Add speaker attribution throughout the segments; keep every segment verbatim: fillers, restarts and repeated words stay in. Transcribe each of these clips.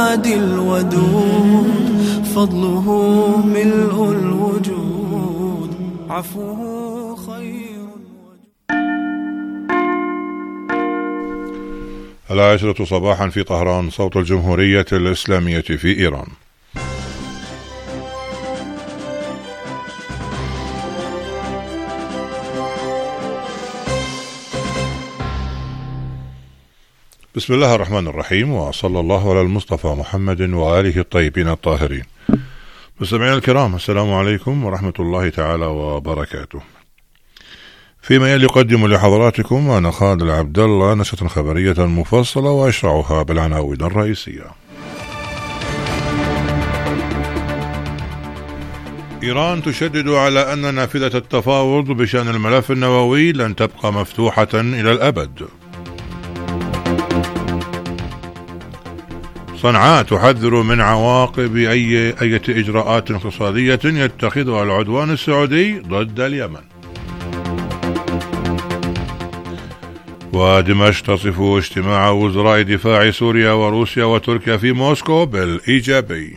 Speaker 1: الهادي الودود فضله ملء الوجود عفوه خير.
Speaker 2: العاشرة صباحا في طهران، صوت الجمهورية الإسلامية في إيران. بسم الله الرحمن الرحيم، وصلى الله على المصطفى محمد وآله الطيبين الطاهرين. مستمعينا الكرام، السلام عليكم ورحمة الله تعالى وبركاته. فيما يلي يقدم لحضراتكم أنا خالد العبد الله نشرة خبرية مفصلة وأشرعها بالعناوين الرئيسية. إيران تشدد على أن نافذة التفاوض بشأن الملف النووي لن تبقى مفتوحة إلى الأبد. صنعاء تحذر من عواقب أي أي إجراءات اقتصادية يتخذها العدوان السعودي ضد اليمن. ودمشق تصف اجتماع وزراء دفاع سوريا وروسيا وتركيا في موسكو بالإيجابي.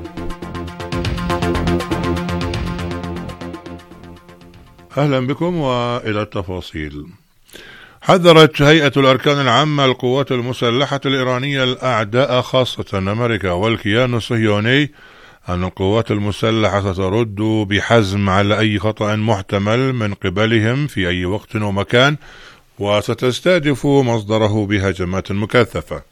Speaker 2: أهلا بكم وإلى التفاصيل. حذرت هيئة الأركان العامة القوات المسلحة الإيرانية الأعداء خاصة أمريكا والكيان الصهيوني أن القوات المسلحة سترد بحزم على أي خطأ محتمل من قبلهم في أي وقت ومكان، وستستهدف مصدره بهجمات مكثفة.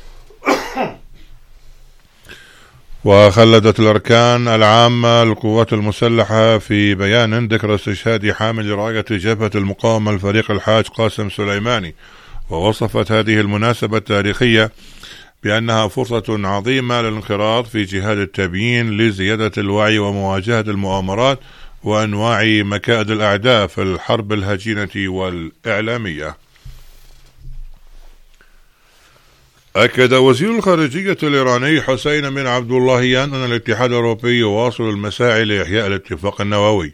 Speaker 2: وخلدت الأركان العامة للقوات المسلحة في بيان ذكر استشهاد حامل راية جبهة المقاومة الفريق الحاج قاسم سليماني، ووصفت هذه المناسبة التاريخية بأنها فرصة عظيمة للانخراط في جهاد التبيين لزيادة الوعي ومواجهة المؤامرات وأنواع مكائد الأعداء في الحرب الهجينة والإعلامية. أكد وزير الخارجية الإيراني حسين أمير عبد اللهيان أن الاتحاد الأوروبي يواصل المساعي لإحياء الاتفاق النووي.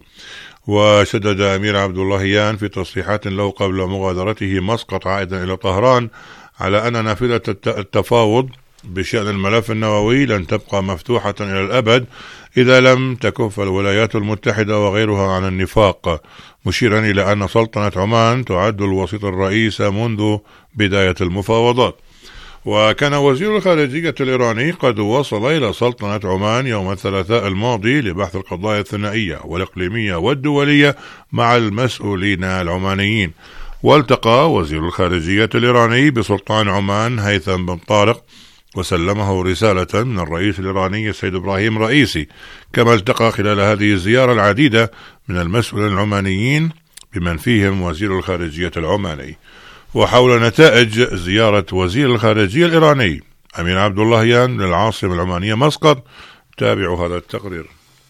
Speaker 2: وشدد أمير عبد اللهيان في تصريحات له قبل مغادرته مسقط عائدا إلى طهران على أن نافذة التفاوض بشأن الملف النووي لن تبقى مفتوحة إلى الأبد إذا لم تكف الولايات المتحدة وغيرها عن النفاق، مشيرا إلى أن سلطنة عمان تعد الوسيط الرئيس منذ بداية المفاوضات. وكان وزير الخارجية الإيراني قد وصل إلى سلطنة عمان يوم الثلاثاء الماضي لبحث القضايا الثنائية والإقليمية والدولية مع المسؤولين العمانيين. والتقى وزير الخارجية الإيراني بسلطان عمان هيثم بن طارق وسلمه رسالة من الرئيس الإيراني السيد إبراهيم رئيسي، كما التقى خلال هذه الزيارة العديدة من المسؤولين العمانيين بمن فيهم وزير الخارجية العماني. وحول نتائج زيارة وزير الخارجية الإيراني أمير عبد اللهيان للعاصمة العمانية مسقط، تابعوا هذا التقرير.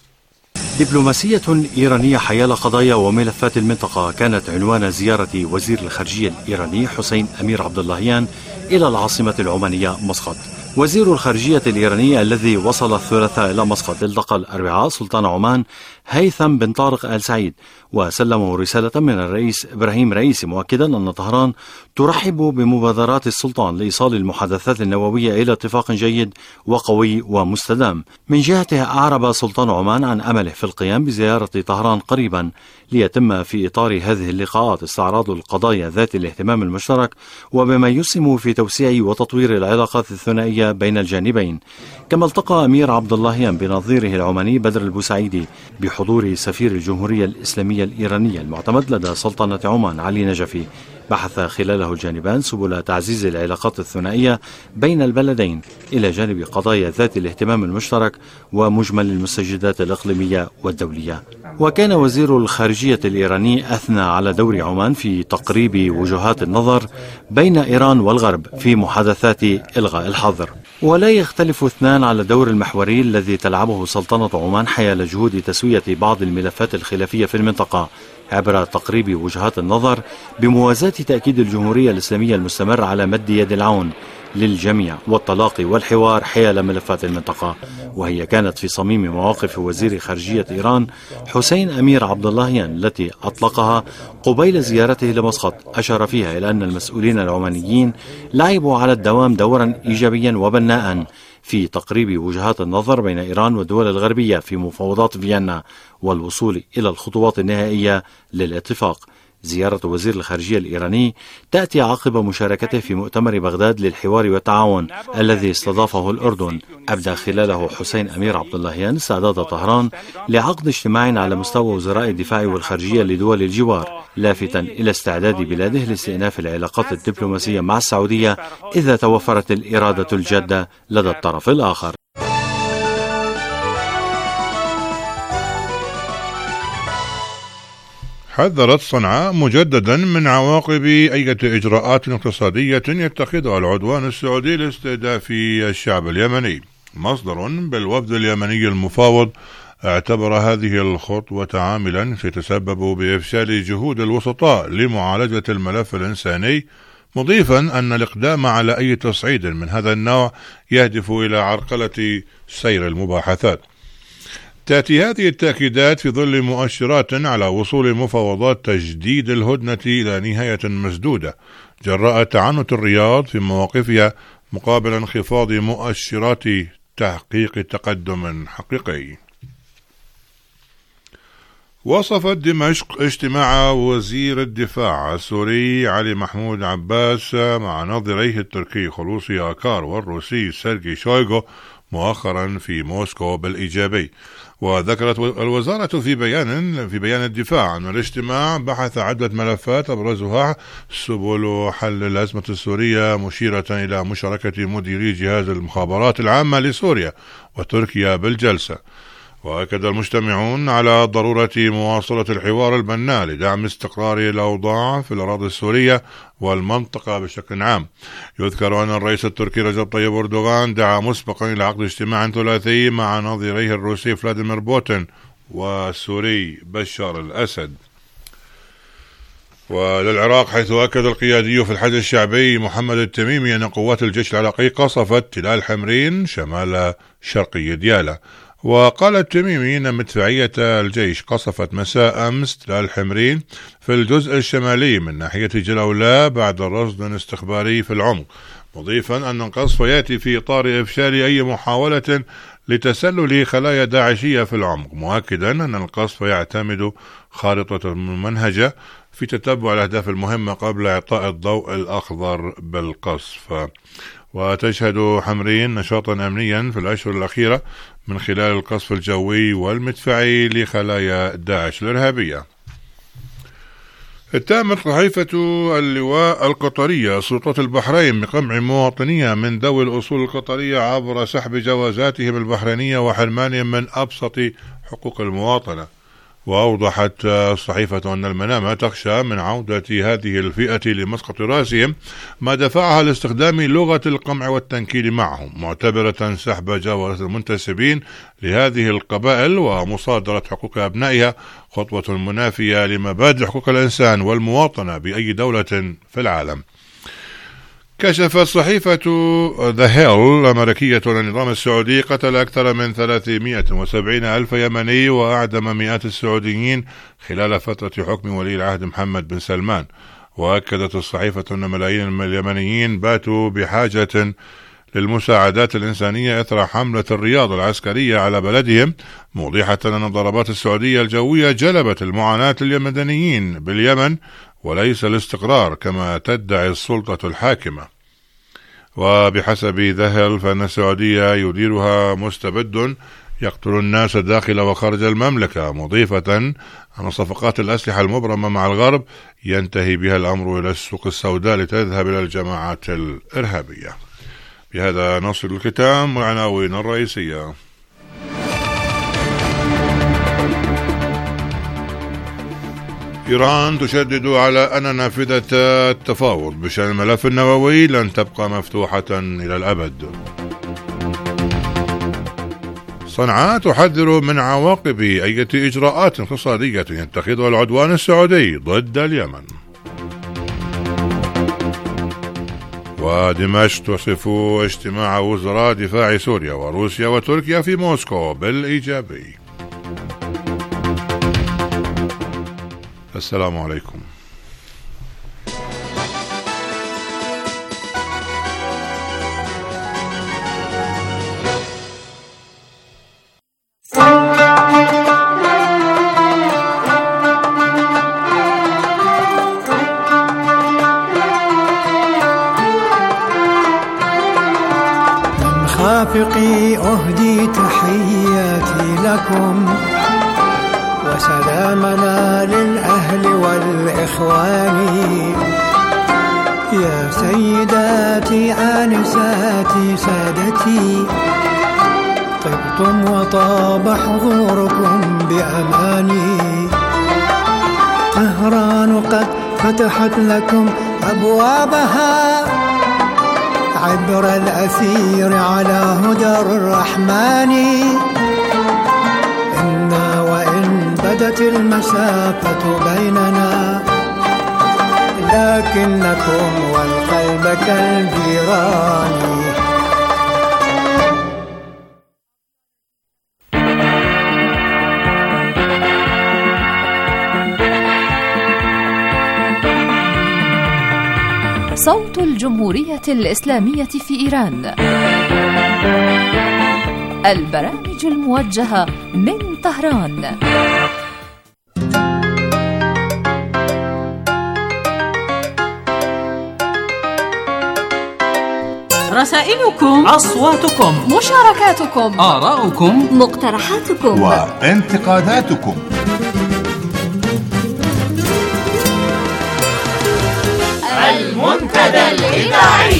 Speaker 3: دبلوماسية إيرانية حيال قضايا وملفات المنطقة كانت عنوان زيارة وزير الخارجية الإيراني حسين أمير عبد اللهيان إلى العاصمة العمانية مسقط. وزير الخارجية الإيراني الذي وصل الثلاثاء إلى مسقط التقى الأربعاء سلطان عمان هيثم بن طارق آل سعيد وسلمه رسالة من الرئيس إبراهيم رئيسي، مؤكدا أن طهران ترحب بمبادرات السلطان لإيصال المحادثات النووية إلى اتفاق جيد وقوي ومستدام. من جهته أعرب سلطان عمان عن أمله في القيام بزيارة طهران قريبا ليتم في إطار هذه اللقاءات استعراض القضايا ذات الاهتمام المشترك وبما يسهم في توسيع وتطوير العلاقات الثنائية بين الجانبين. كما التقى أمير عبد اللهيان بنظيره العماني بدر البوسعيدي بحضور سفير الجمهورية الإسلامية الإيرانية المعتمد لدى سلطنة عمان علي نجفي. بحث خلاله الجانبان سبل تعزيز العلاقات الثنائية بين البلدين إلى جانب قضايا ذات الاهتمام المشترك ومجمل المستجدات الإقليمية والدولية. وكان وزير الخارجية الإيراني أثنى على دور عمان في تقريب وجهات النظر بين إيران والغرب في محادثات إلغاء الحظر. ولا يختلف اثنان على الدور المحوري الذي تلعبه سلطنة عمان حيال جهود تسوية بعض الملفات الخلافية في المنطقة عبر تقريب وجهات النظر بموازاة تأكيد الجمهورية الإسلامية المستمر على مد يد العون للجميع والتلاقي والحوار حيال ملفات المنطقة. وهي كانت في صميم مواقف وزير خارجية إيران حسين أمير عبد اللهيان التي أطلقها قبيل زيارته لمسقط، أشار فيها إلى أن المسؤولين العمانيين لعبوا على الدوام دورا إيجابيا وبناء في تقريب وجهات النظر بين إيران والدول الغربية في مفاوضات فيينا والوصول إلى الخطوات النهائية للاتفاق. زيارة وزير الخارجية الإيراني تأتي عقب مشاركته في مؤتمر بغداد للحوار والتعاون الذي استضافه الأردن، أبدى خلاله حسين أمير عبد اللهيان استعداد طهران لعقد اجتماع على مستوى وزراء الدفاع والخارجية لدول الجوار، لافتا إلى استعداد بلاده لاستئناف العلاقات الدبلوماسية مع السعودية إذا توفرت الإرادة الجادة لدى الطرف الآخر.
Speaker 2: حذرت صنعاء مجددا من عواقب أي إجراءات اقتصادية يتخذها العدوان السعودي لاستهداف الشعب اليمني. مصدر بالوفد اليمني المفاوض اعتبر هذه الخطوة عاملا سيتسبب بإفشال جهود الوسطاء لمعالجة الملف الإنساني، مضيفا أن الإقدام على أي تصعيد من هذا النوع يهدف إلى عرقلة سير المباحثات. تأتي هذه التأكيدات في ظل مؤشرات على وصول مفاوضات تجديد الهدنة إلى نهاية مسدودة جراء تعنت الرياض في مواقفها مقابل انخفاض مؤشرات تحقيق تقدم حقيقي. وصفت دمشق اجتماع وزير الدفاع السوري علي محمود عباس مع نظيريه التركي خلوصي آكار والروسي سيرجي شويغو مؤخرا في موسكو بالإيجابي. وذكرت الوزارة في بيان في بيان الدفاع أن الاجتماع بحث عدة ملفات أبرزها سبل حل الأزمة السورية، مشيرة إلى مشاركة مديري جهاز المخابرات العامة لسوريا وتركيا بالجلسة. وأكد المجتمعون على ضرورة مواصلة الحوار البناء لدعم استقرار الأوضاع في الأراضي السورية والمنطقة بشكل عام. يذكر أن الرئيس التركي رجب طيب أردوغان دعا مسبقا إلى عقد اجتماع ثلاثي مع نظيريه الروسي فلاديمير بوتين والسوري بشار الأسد. وللعراق، حيث أكد القيادي في الحج الشعبي محمد التميمي أن قوات الجيش العراقي قصفت تلال حمرين شمال شرقي ديالى. وقال التميمي أن مدفعية الجيش قصفت مساء أمس تلال حمرين في الجزء الشمالي من ناحية جلولة بعد رصد استخباري في العمق، مضيفا أن القصف يأتي في إطار إفشال أي محاولة لتسلل خلايا داعشية في العمق، مؤكدا أن القصف يعتمد خارطة ممنهجة في تتبع الأهداف المهمة قبل إعطاء الضوء الأخضر بالقصف. وتشهد حمرين نشاطا أمنيا في الأشهر الأخيرة من خلال القصف الجوي والمدفعي لخلايا داعش الإرهابية. اتهمت صحيفة اللواء القطرية سلطات البحرين بقمع مواطنيها من ذوي الأصول القطرية عبر سحب جوازاتهم البحرينية وحرمانهم من أبسط حقوق المواطنة. وأوضحت الصحيفة أن المنامة تخشى من عودة هذه الفئة لمسقط رأسهم، ما دفعها لاستخدام لغة القمع والتنكيل معهم، معتبرة سحب جوازات المنتسبين لهذه القبائل ومصادرة حقوق أبنائها خطوة منافية لمبادئ حقوق الإنسان والمواطنة بأي دولة في العالم. كشفت صحيفة ذا هيل الأمريكية أن النظام السعودي قتل أكثر من ثلاثمائة وسبعين ألف يمني وأعدم مئات السعوديين خلال فترة حكم ولي العهد محمد بن سلمان. وأكدت الصحيفة أن ملايين اليمنيين باتوا بحاجة للمساعدات الإنسانية إثر حملة الرياض العسكرية على بلدهم، موضحة أن الضربات السعودية الجوية جلبت المعاناة لليمنيين باليمن وليس الاستقرار كما تدعي السلطة الحاكمة. وبحسب ذهل فإن السعودية يديرها مستبد يقتل الناس داخل وخارج المملكة، مضيفة أن صفقات الأسلحة المبرمة مع الغرب ينتهي بها الأمر إلى السوق السوداء لتذهب إلى الجماعات الإرهابية. بهذا نصل الختام والعناوين الرئيسية. إيران تشدد على أن نافذة التفاوض بشأن الملف النووي لن تبقى مفتوحة إلى الأبد. صنعاء تحذر من عواقب أي إجراءات اقتصادية يتخذها العدوان السعودي ضد اليمن. ودمشق تصف اجتماع وزراء دفاع سوريا وروسيا وتركيا في موسكو بالإيجابي. السلام عليكم.
Speaker 4: خافقي أهدي تحياتي لكم، وسلامنا للأهل والإخوان. يا سيداتي آنساتي سادتي، طبتم وطاب حضوركم بأماني. طهران قد فتحت لكم أبوابها، عبر الأثير على هدى الرحمن. إنا وإن بدت المسافة بيننا، لكنكم والقلب كالجيران.
Speaker 5: صوت الجمهورية الإسلامية في إيران، البرامج الموجهة من طهران.
Speaker 6: رسائلكم،
Speaker 7: أصواتكم،
Speaker 5: مشاركاتكم،
Speaker 7: آراؤكم،
Speaker 8: مقترحاتكم
Speaker 9: وانتقاداتكم.
Speaker 10: المنتدى الإذاعي.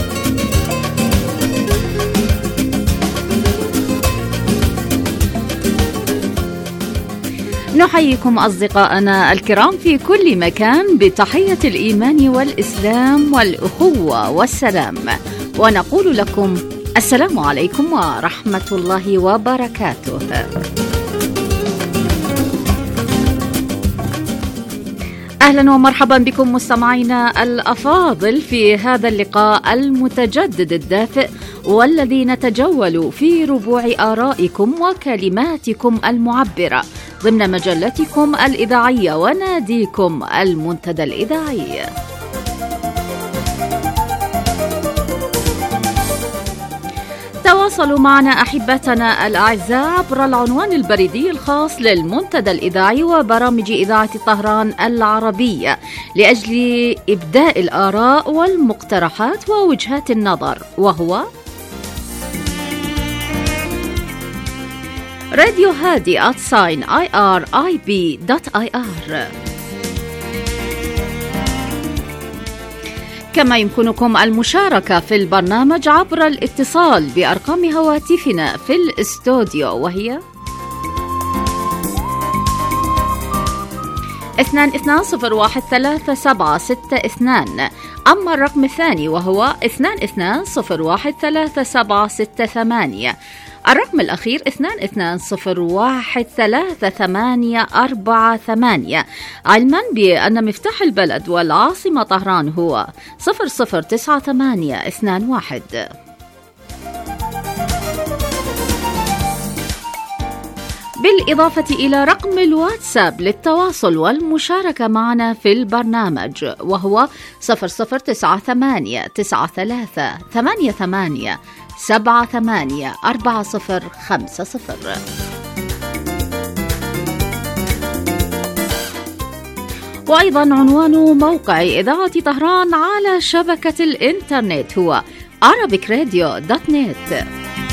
Speaker 8: نحييكم أصدقائنا الكرام في كل مكان بتحية الإيمان والإسلام والأخوة والسلام، ونقول لكم السلام عليكم ورحمة الله وبركاته. أهلا ومرحبا بكم مستمعينا الأفاضل في هذا اللقاء المتجدد الدافئ، والذي نتجول في ربوع آرائكم وكلماتكم المعبرة ضمن مجلتكم الإذاعية وناديكم المنتدى الإذاعي. تواصلوا معنا أحبتنا الأعزاء عبر العنوان البريدي الخاص للمنتدى الإذاعي وبرامج إذاعة طهران العربية لأجل إبداء الآراء والمقترحات ووجهات النظر، وهو راديو هادي آت ساين آي آر آي بي دوت آي آر. كما يمكنكم المشاركة في البرنامج عبر الاتصال بأرقام هواتفنا في الاستوديو، وهي اثنان اثنان صفر واحد ثلاثة سبعة ستة اثنان، أما الرقم الثاني وهو اثنان اثنان صفر واحد ثلاثة سبعة ستة ثمانية. الرقم الأخير اثنان اثنان صفر واحد ثلاثة ثمانية أربعة ثمانية، علما بأن مفتاح البلد والعاصمة طهران هو صفر صفر تسعة ثمانية اثنان واحد. بالإضافة إلى رقم الواتساب للتواصل والمشاركة معنا في البرنامج، وهو صفر صفر تسعة ثمانية تسعة ثلاثة ثمانية ثمانية سبعة ثمانية أربعة صفر خمسة صفر. وأيضا عنوان موقع إذاعة طهران على شبكة الإنترنت هو arabic radio دوت نت.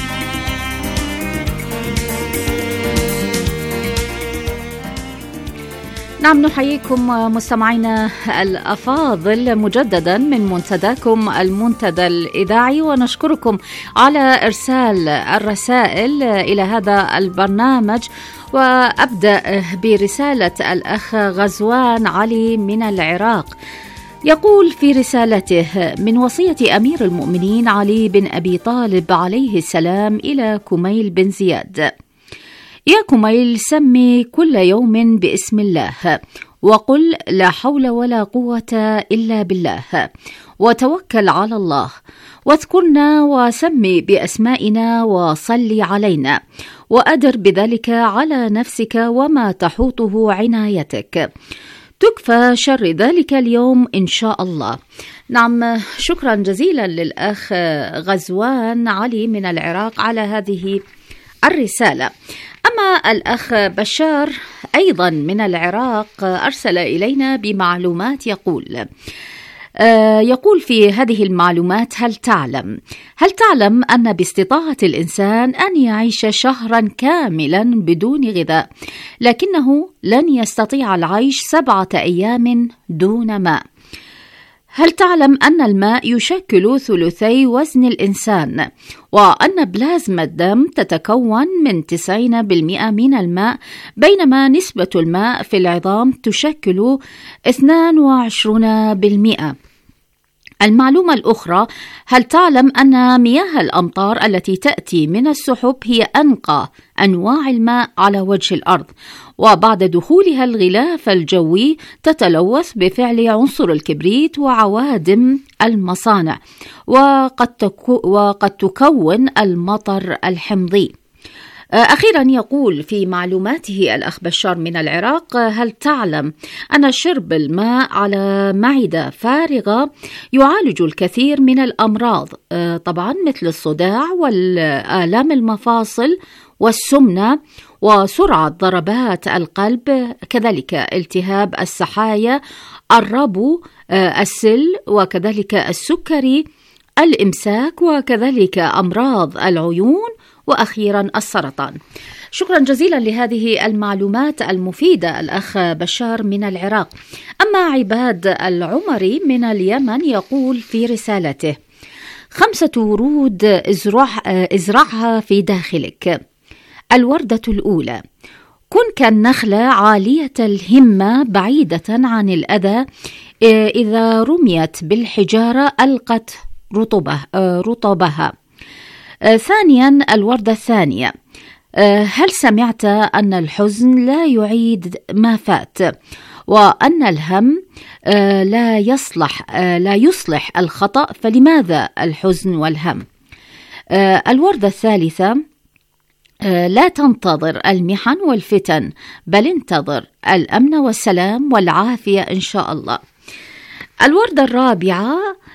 Speaker 8: نعم، نحييكم مستمعينا الأفاضل مجددا من منتداكم المنتدى الإذاعي، ونشكركم على إرسال الرسائل إلى هذا البرنامج. وأبدأ برسالة الأخ غزوان علي من العراق، يقول في رسالته: من وصية أمير المؤمنين علي بن أبي طالب عليه السلام إلى كميل بن زياد: يا كميل، سمي كل يوم باسم الله، وقل لا حول ولا قوة إلا بالله، وتوكل على الله، واذكرنا وسمي بأسمائنا وصل علينا، وأدر بذلك على نفسك وما تحوطه عنايتك، تكفى شر ذلك اليوم إن شاء الله. نعم، شكرا جزيلا للأخ غزوان علي من العراق على هذه الرسالة. أما الأخ بشار أيضا من العراق أرسل إلينا بمعلومات، يقول: يقول في هذه المعلومات: هل تعلم هل تعلم أن باستطاعة الإنسان أن يعيش شهرا كاملا بدون غذاء، لكنه لن يستطيع العيش سبعة أيام دون ماء؟ هل تعلم أن الماء يشكل ثلثي وزن الإنسان، وأن بلازما الدم تتكون من تسعين بالمئة من الماء، بينما نسبة الماء في العظام تشكل اثنين وعشرين بالمئة؟ المعلومة الأخرى: هل تعلم أن مياه الأمطار التي تأتي من السحب هي أنقى أنواع الماء على وجه الأرض، وبعد دخولها الغلاف الجوي تتلوث بفعل عنصر الكبريت وعوادم المصانع، وقد, تكو وقد تكون المطر الحمضي. أخيرا يقول في معلوماته الأخ بشار من العراق: هل تعلم أن شرب الماء على معدة فارغة يعالج الكثير من الأمراض، طبعا مثل الصداع والآلام المفاصل والسمنة وسرعة ضربات القلب، كذلك التهاب السحايا، الربو، السل، وكذلك السكري، الإمساك، وكذلك أمراض العيون، وأخيرا السرطان. شكرا جزيلا لهذه المعلومات المفيدة الأخ بشار من العراق. أما عباد العمري من اليمن يقول في رسالته: خمسة ورود ازرع ازرعها في داخلك. الوردة الأولى: كن كالنخلة عالية الهمة بعيدة عن الأذى، إذا رميت بالحجارة ألقت رطبه رطبها. آه، ثانيا الوردة الثانية: آه، هل سمعت أن الحزن لا يعيد ما فات، وأن الهم آه، لا يصلح آه، لا يصلح الخطأ، فلماذا الحزن والهم؟ آه، الوردة الثالثة: آه، لا تنتظر المحن والفتن، بل انتظر الأمن والسلام والعافية إن شاء الله. الوردة الرابعة: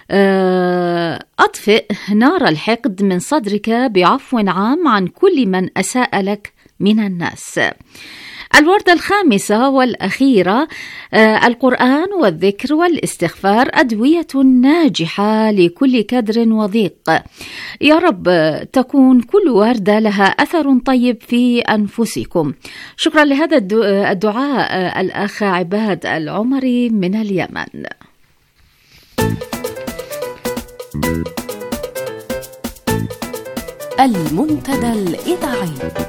Speaker 8: أطفئ نار الحقد من صدرك بعفو عام عن كل من أساء لك من الناس. الوردة الخامسة والأخيرة: القرآن والذكر والاستغفار أدوية ناجحة لكل كدر وضيق. يا رب تكون كل وردة لها أثر طيب في أنفسكم. شكرا لهذا الدعاء الأخ عباد العمري من اليمن.
Speaker 7: المنتدى الإذاعي.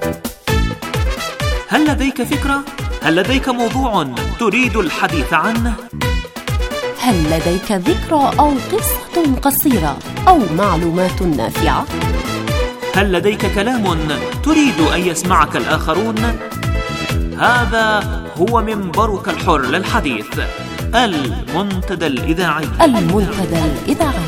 Speaker 10: هل لديك فكرة؟ هل لديك موضوع تريد الحديث عنه؟
Speaker 7: هل لديك ذكرى أو قصة قصيرة أو معلومات نافعة؟
Speaker 10: هل لديك كلام تريد أن يسمعك الآخرون؟ هذا هو منبرك الحر للحديث، المنتدى الإذاعي.
Speaker 7: المنتدى الإذاعي.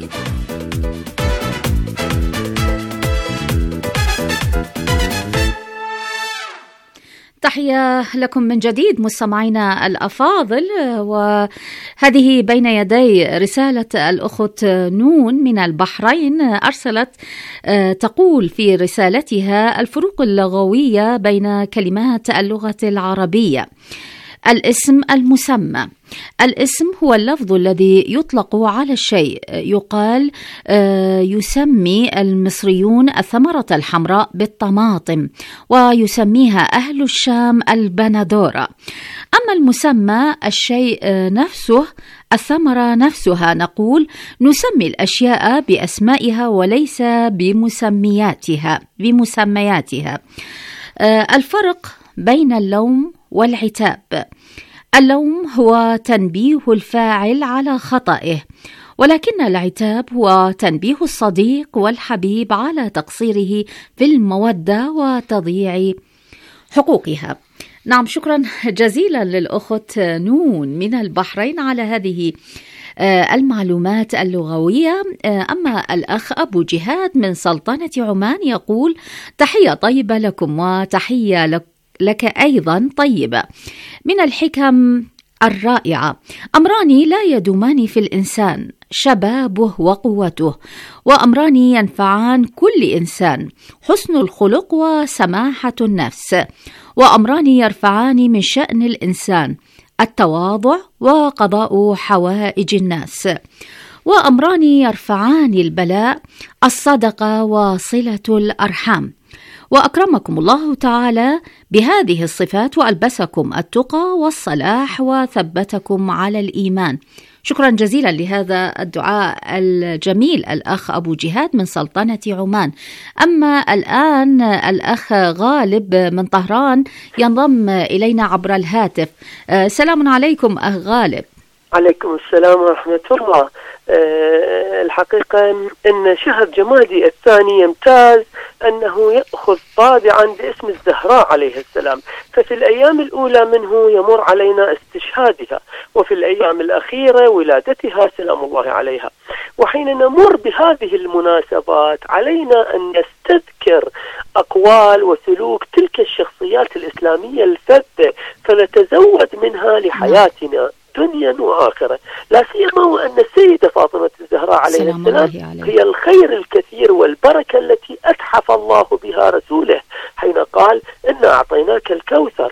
Speaker 8: تحية لكم من جديد مستمعينا الأفاضل، وهذه بين يدي رسالة الأخت نون من البحرين. أرسلت تقول في رسالتها: الفروق اللغوية بين كلمات اللغة العربية. الاسم المسمى. الاسم هو اللفظ الذي يطلق على الشيء. يقال يسمي المصريون الثمرة الحمراء بالطماطم، ويسميها أهل الشام البندورة. أما المسمى الشيء نفسه، الثمرة نفسها، نقول نسمي الأشياء بأسمائها وليس بمسمياتها بمسمياتها. الفرق بين اللوم والعتاب. اللوم هو تنبيه الفاعل على خطئه، ولكن العتاب هو تنبيه الصديق والحبيب على تقصيره في المودة وتضييع حقوقها. نعم، شكرا جزيلا للأخت نون من البحرين على هذه المعلومات اللغوية. أما الأخ أبو جهاد من سلطنة عمان يقول: تحية طيبة لكم، وتحية لك لك أيضا طيبة. من الحكم الرائعة: أمران لا يدومان في الإنسان، شبابه وقوته، وأمران ينفعان كل إنسان: حسن الخلق وسماحة النفس. وأمران يرفعان من شأن الإنسان: التواضع وقضاء حوائج الناس. وأمران يرفعان البلاء: الصدقة وصلة الأرحام. وأكرمكم الله تعالى بهذه الصفات وألبسكم التقى والصلاح وثبتكم على الإيمان. شكرا جزيلا لهذا الدعاء الجميل الأخ أبو جهاد من سلطنة عمان. أما الآن الأخ غالب من طهران ينضم إلينا عبر الهاتف. سلام عليكم أخ غالب.
Speaker 11: عليكم السلام ورحمة الله. أه الحقيقة أن شهر جمادي الثاني يمتاز أنه يأخذ طابعا باسم الزهراء عليه السلام، ففي الأيام الأولى منه يمر علينا استشهادها، وفي الأيام الأخيرة ولادتها سلام الله عليها. وحين نمر بهذه المناسبات علينا أن نستذكر أقوال وسلوك تلك الشخصيات الإسلامية الفذة، فنتزود منها لحياتنا دنيا وآخرة، لا سيما وأن السيدة فاطمة الزهراء عليه السلام هي الخير الكثير والبركة التي أتحف الله بها رسوله حين قال إنا أعطيناك الكوثر.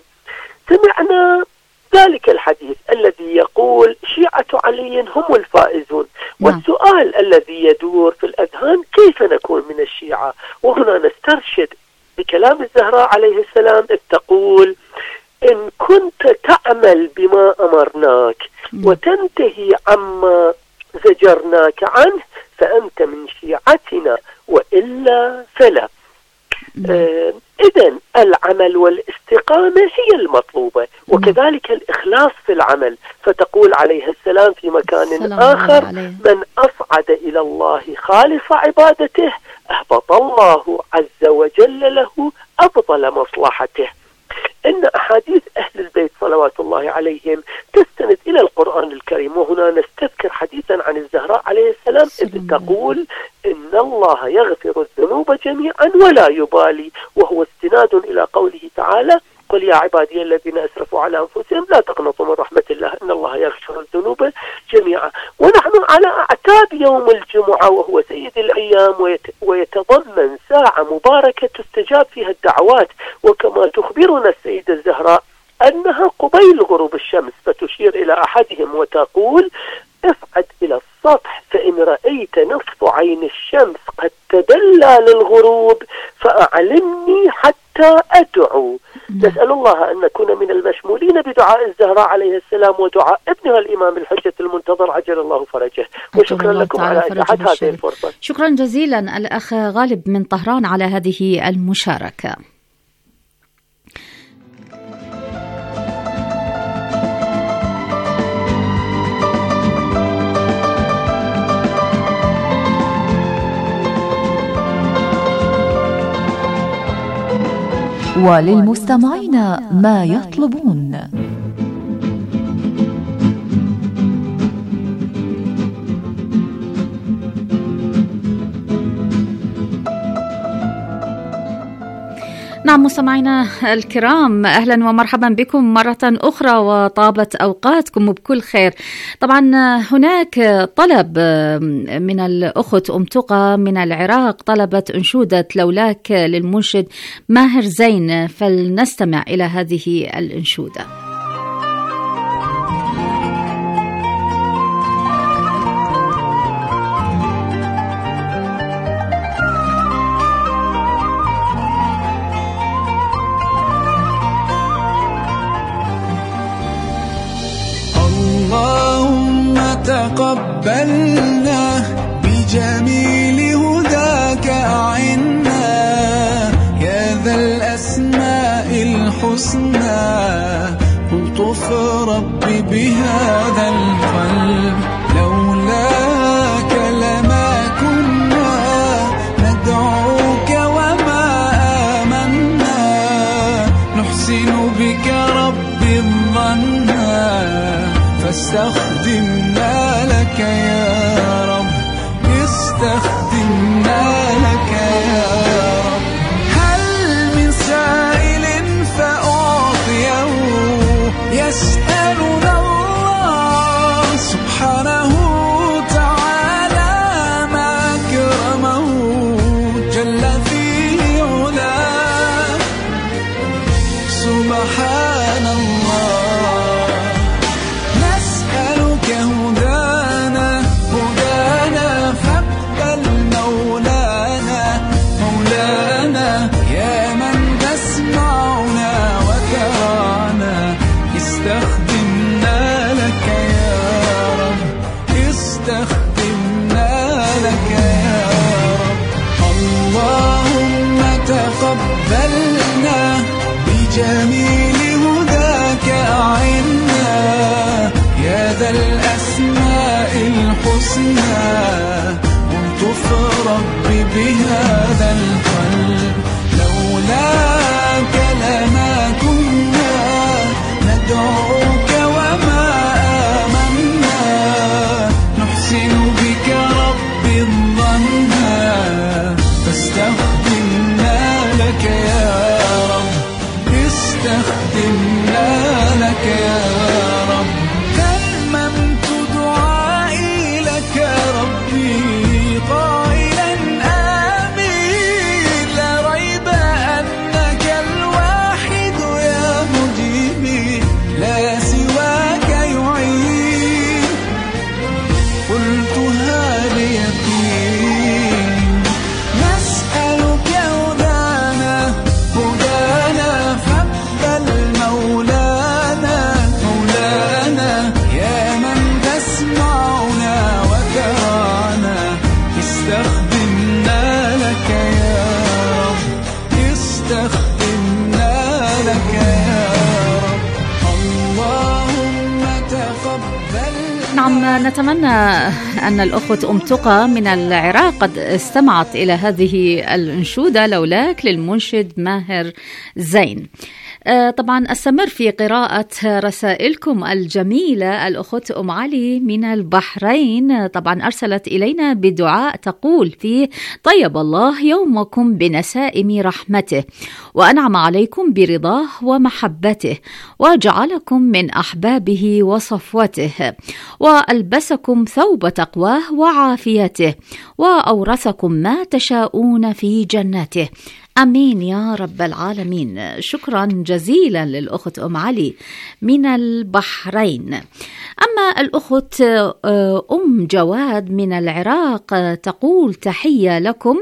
Speaker 11: سمعنا ذلك الحديث الذي يقول شيعة علي هم الفائزون، والسؤال الذي يدور في الأذهان كيف نكون من الشيعة؟ وهنا نسترشد بكلام الزهراء عليه السلام إذ تقول: إن كنت تعمل بما أمرناك وتنتهي عما زجرناك عنه فأنت من شيعتنا، وإلا فلا. آه إذن العمل والاستقامة هي المطلوبة، وكذلك الإخلاص في العمل. فتقول عليه السلام في مكان آخر: من أصعد إلى الله خالص عبادته أهبط الله عز وجل له أفضل مصلحته. إن أحاديث أهل البيت صلوات الله عليهم تستند إلى القرآن الكريم، وهنا نستذكر حديثا عن الزهراء عليه السلام إذ تقول: إن الله يغفر الذنوب جميعا ولا يبالي، وهو استناد إلى قوله تعالى: قل يا عبادي الذين أسرفوا على أنفسهم لا تقنطوا من رحمة الله إن الله يغفر الذنوب جميعا. ونحن على أعتاب يوم الجمعة وهو سيد الأيام، ويتضمن ساعة مباركة تستجاب فيها الدعوات، وكما تخبرنا السيدة الزهراء أنها قبيل غروب الشمس، فتشير إلى أحدهم وتقول: اصعد إلى السطح فإن رأيت نصف عين الشمس قد تدلى للغروب فأعلمني حتى أدعو. نسأل الله أن نكون من المشمولين بدعاء الزهراء عليه السلام ودعاء ابنها الإمام الحجة المنتظر عجل الله فرجه. وشكرا لكم على إتاحة هذه الفرصة.
Speaker 8: شكرا جزيلا الأخ غالب من طهران على هذه المشاركة.
Speaker 5: وللمستمعين ما يطلبون.
Speaker 8: نعم مستمعينا الكرام، أهلا ومرحبا بكم مرة أخرى وطابت أوقاتكم بكل خير. طبعا هناك طلب من الأخت أم تقى من العراق، طلبت أنشودة لولاك للمنشد ماهر زين، فلنستمع إلى هذه الأنشودة.
Speaker 1: تقبلنا بجميل هداك أعنا يا ذا الأسماء الحسنى، الطف ربي بهذا القلب، لولاك لما كنا ندعوك وما آمنا، نحسن بك ربي الظنا، فاستخدمنا لك يا رب، استخدمنا لك يا رب. هل من سائل فأعطيه، يسألنا الله سبحانه تعالى ما أكرمه جل في علاه، سبحان الله تقبلنا بجميل هداك أعنا يا ذا الأسماء الحسنى والطف ربي بهذا القلب لولاك لما كنا ندعوك وما آمنا نحسن بك رب الظنا فاستخدمنا لك يا رب استخدمنا لك يا رب تممت دعائي لك ربي قائلا آمين لا ريب أنك الواحد يا مجيبي لا سواك يعين قلتها ليقين نسألك هدانا هدانا فاقبل مولانا مولانا يا من تسمعنا وترانا استخدمنا لك يا رب استخدمنا لك يا رب اللهم تقبل.
Speaker 8: نعم، نتمنى أن الأخت أم تقى من العراق قد استمعت إلى هذه الأنشودة لولاك للمنشد ماهر زين. طبعا أستمر في قراءة رسائلكم الجميلة. الأخت أم علي من البحرين طبعا أرسلت إلينا بدعاء تقول فيه: طيب الله يومكم بنسائم رحمته وأنعم عليكم برضاه ومحبته وجعلكم من أحبابه وصفوته وألبسكم ثوب تقواه وعافيته وأورثكم ما تشاءون في جناته أمين يا رب العالمين. شكرا جزيلا للأخت أم علي من البحرين. أما الأخت أم جواد من العراق تقول: تحية لكم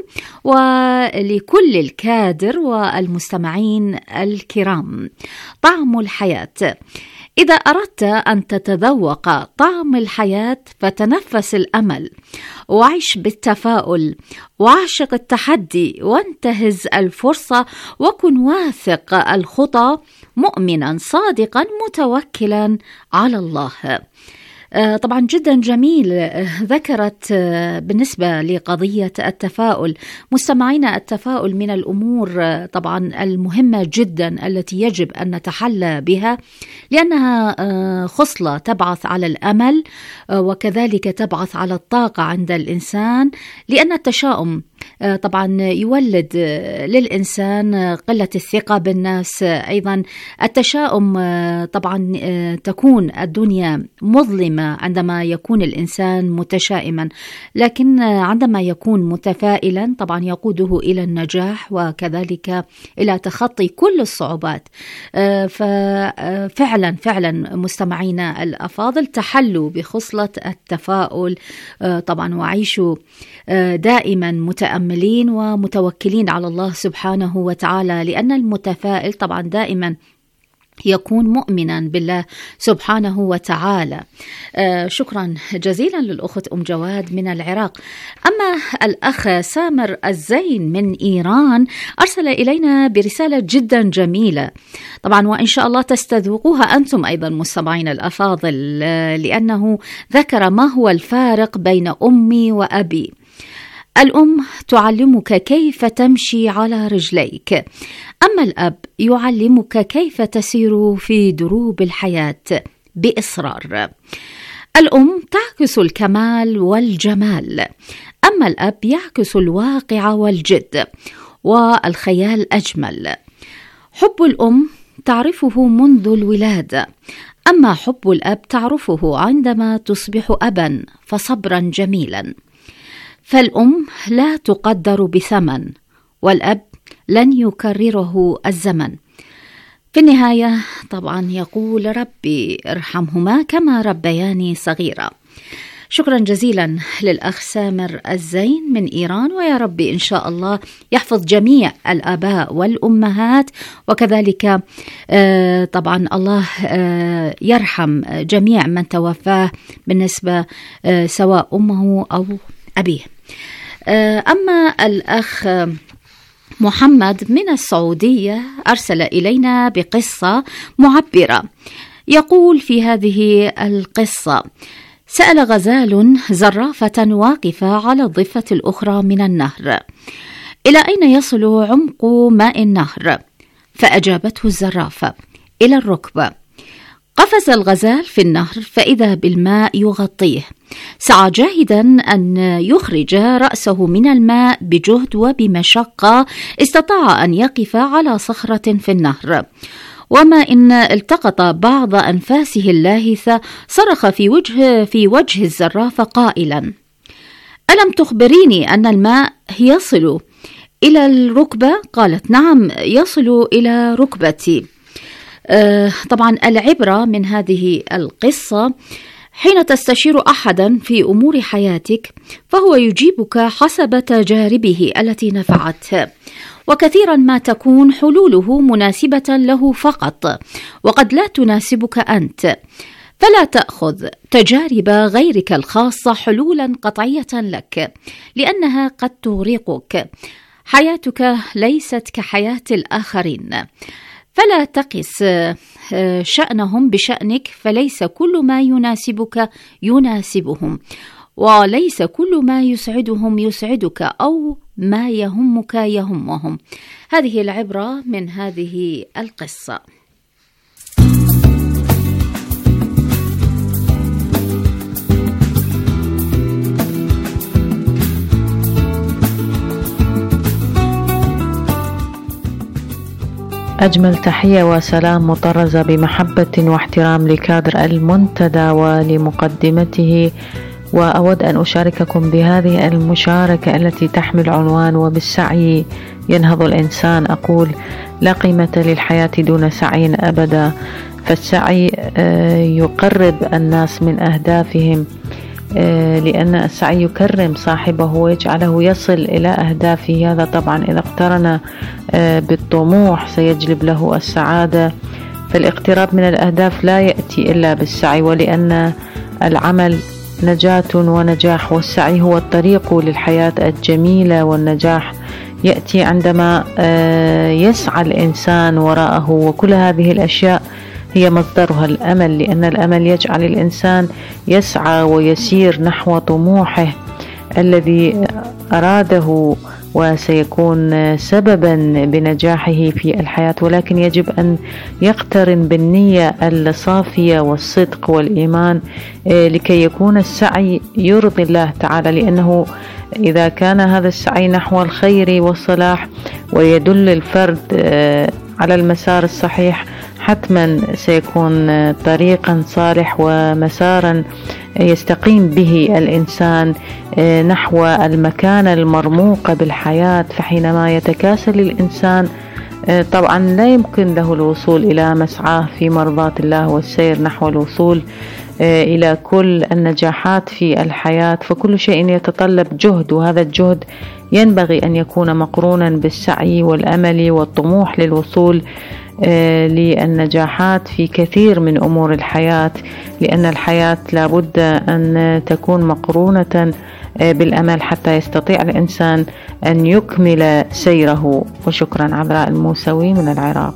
Speaker 8: ولكل الكادر والمستمعين الكرام. طعم الحياة. إذا أردت أن تتذوق طعم الحياة فتنفس الأمل وعيش بالتفاؤل واعشق التحدي وانتهز الفرصة وكن واثق الخطى مؤمنا صادقا متوكلا على الله. طبعا جدا جميل. ذكرت بالنسبة لقضية التفاؤل مستمعينا التفاؤل من الأمور طبعا المهمة جدا التي يجب أن نتحلى بها لأنها خصلة تبعث على الأمل وكذلك تبعث على الطاقة عند الإنسان، لأن التشاؤم طبعا يولد للإنسان قلة الثقة بالنفس. أيضا التشاؤم طبعا تكون الدنيا مظلمة عندما يكون الإنسان متشائما، لكن عندما يكون متفائلا طبعا يقوده إلى النجاح وكذلك إلى تخطي كل الصعوبات. ففعلا فعلا مستمعينا الأفاضل تحلوا بخصلة التفاؤل طبعا وعيشوا دائما متأملين ومتوكلين على الله سبحانه وتعالى، لأن المتفائل طبعا دائما يكون مؤمنا بالله سبحانه وتعالى. آه شكرا جزيلا للأخت أم جواد من العراق. أما الأخ سامر الزين من إيران أرسل إلينا برسالة جدا جميلة طبعا، وإن شاء الله تستذوقوها أنتم أيضا مستمعين الأفاضل، آه لأنه ذكر ما هو الفارق بين أمي وأبي. الأم تعلمك كيف تمشي على رجليك، أما الأب يعلمك كيف تسير في دروب الحياة بإصرار. الأم تعكس الكمال والجمال، أما الأب يعكس الواقع والجد والخيال أجمل. حب الأم تعرفه منذ الولادة، أما حب الأب تعرفه عندما تصبح أبا فصبرا جميلا. فالأم لا تقدر بثمن والأب لن يكرره الزمن. في النهاية طبعا يقول: ربي ارحمهما كما ربياني صغيرة. شكرا جزيلا للأخ سامر الزين من إيران، ويا ربي إن شاء الله يحفظ جميع الآباء والأمهات، وكذلك آه طبعا الله آه يرحم جميع من توفاه بالنسبة آه سواء أمه أو أبيه. آه أما الأخ محمد من السعودية أرسل إلينا بقصة معبرة. يقول في هذه القصة: سأل غزال زرافة واقفة على الضفة الأخرى من النهر: إلى أين يصل عمق ماء النهر؟ فأجابته الزرافة: إلى الركبة. قفز الغزال في النهر فإذا بالماء يغطيه. سعى جاهدا أن يخرج رأسه من الماء بجهد وبمشقة، استطاع أن يقف على صخرة في النهر، وما إن التقط بعض أنفاسه اللاهثة صرخ في وجه في وجه الزرافة قائلا: ألم تخبريني أن الماء يصل إلى الركبة؟ قالت: نعم، يصل إلى ركبتي. آه طبعا العبرة من هذه القصة: حين تستشير أحدا في أمور حياتك فهو يجيبك حسب تجاربه التي نفعته، وكثيرا ما تكون حلوله مناسبة له فقط، وقد لا تناسبك أنت، فلا تأخذ تجارب غيرك الخاصة حلولا قطعية لك، لأنها قد تغرقك. حياتك ليست كحياة الآخرين، فلا تقس شأنهم بشأنك، فليس كل ما يناسبك يناسبهم، وليس كل ما يسعدهم يسعدك، أو ما يهمك يهمهم. هذه العبرة من هذه القصة.
Speaker 12: أجمل تحية وسلام مطرزة بمحبة واحترام لكادر المنتدى ولمقدمته، وأود أن أشارككم بهذه المشاركة التي تحمل عنوان: وبالسعي ينهض الإنسان. أقول: لا قيمة للحياة دون سعي أبدا، فالسعي يقرب الناس من أهدافهم، لأن السعي يكرم صاحبه ويجعله يصل إلى أهدافه. هذا طبعا إذا اقترن بالطموح سيجلب له السعادة. فالاقتراب من الأهداف لا يأتي إلا بالسعي، ولأن العمل نجاة ونجاح، والسعي هو الطريق للحياة الجميلة. والنجاح يأتي عندما يسعى الإنسان وراءه، وكل هذه الأشياء هي مصدرها الأمل، لأن الأمل يجعل الإنسان يسعى ويسير نحو طموحه الذي أراده، وسيكون سببا بنجاحه في الحياة. ولكن يجب أن يقترن بالنية الصافية والصدق والإيمان لكي يكون السعي يرضي الله تعالى، لأنه إذا كان هذا السعي نحو الخير والصلاح ويدل الفرد على المسار الصحيح، حتما سيكون طريقا صالح ومسارا يستقيم به الإنسان نحو المكانة المرموقة بالحياة. فحينما يتكاسل الإنسان طبعا لا يمكن له الوصول إلى مسعاه في مرضاة الله والسير نحو الوصول إلى كل النجاحات في الحياة. فكل شيء يتطلب جهد، وهذا الجهد ينبغي أن يكون مقرونا بالسعي والأمل والطموح للوصول للنجاحات في كثير من أمور الحياة، لأن الحياة لابد أن تكون مقرونة بالأمل حتى يستطيع الإنسان أن يكمل سيره. وشكرا. عذراء الموسوي من العراق.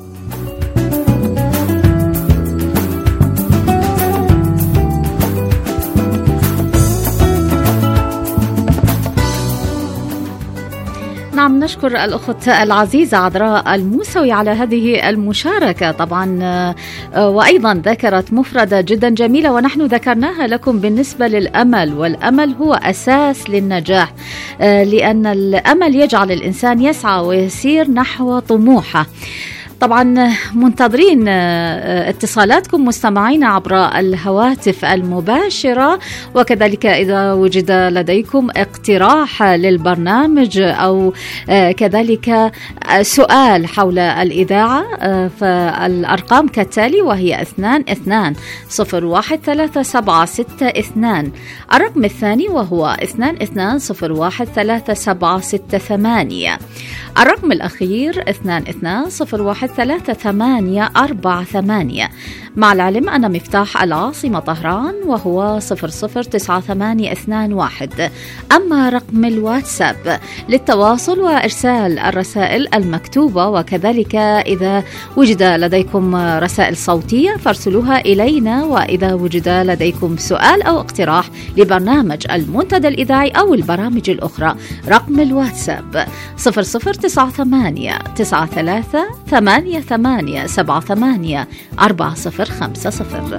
Speaker 8: نعم، نشكر الأخت العزيزة عذراء الموسوي على هذه المشاركة طبعا، وأيضا ذكرت مفردة جدا جميلة ونحن ذكرناها لكم بالنسبة للأمل، والأمل هو أساس للنجاح، لأن الأمل يجعل الإنسان يسعى ويسير نحو طموحه. طبعا منتظرين اتصالاتكم مستمعينا عبر الهواتف المباشرة، وكذلك إذا وجد لديكم اقتراح للبرنامج أو كذلك سؤال حول الإذاعة، فالأرقام كالتالي، وهي اثنان اثنان صفر واحد ثلاثة سبعة ستة اثنان. الرقم الثاني وهو اثنان اثنان صفر واحد ثلاثة سبعة ستة ثمانية. الرقم الأخير اثنان اثنان صفر واحد واحد ثلاثة ثمانية أربعة ثمانية، مع العلم أن مفتاح العاصمة طهران وهو صفر صفر تسعة ثمانية اثنان واحد. أما رقم الواتساب للتواصل وإرسال الرسائل المكتوبة، وكذلك إذا وجد لديكم رسائل صوتية فارسلوها إلينا، وإذا وجد لديكم سؤال أو اقتراح لبرنامج المنتدى الإذاعي أو البرامج الأخرى، رقم الواتساب صفر صفر تسعة ثمانية تسعة ثلاثة ثمانية ثمانية سبعة ثمانية أربعة صفر خمسة صفر.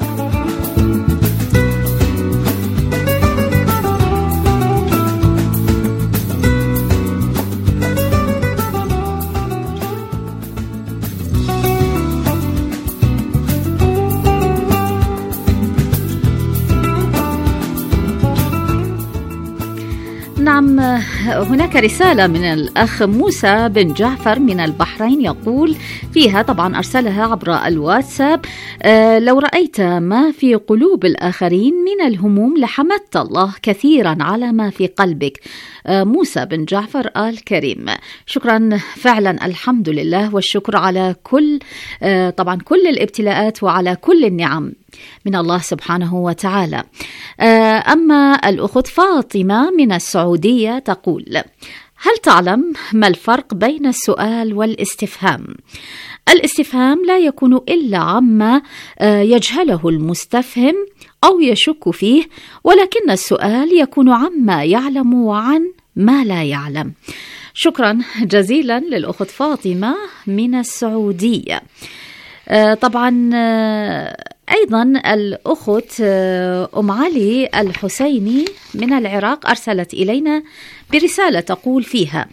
Speaker 8: نعم، هناك رسالة من الأخ موسى بن جعفر من البحرين، يقول فيها، طبعا أرسلها عبر الواتساب: آه لو رأيت ما في قلوب الآخرين من الهموم لحمدت الله كثيرا على ما في قلبك. آه موسى بن جعفر آل كريم. شكرا، فعلا الحمد لله والشكر على كل آه طبعا كل الابتلاءات وعلى كل النعم من الله سبحانه وتعالى. أما الأخت فاطمة من السعودية تقول: هل تعلم ما الفرق بين السؤال والاستفهام؟ الاستفهام لا يكون إلا عما يجهله المستفهم أو يشك فيه، ولكن السؤال يكون عما يعلم وعن ما لا يعلم. شكرا جزيلا للأخت فاطمة من السعودية. طبعا أيضا الأخت أم علي الحسيني من العراق أرسلت إلينا برسالة تقول فيها: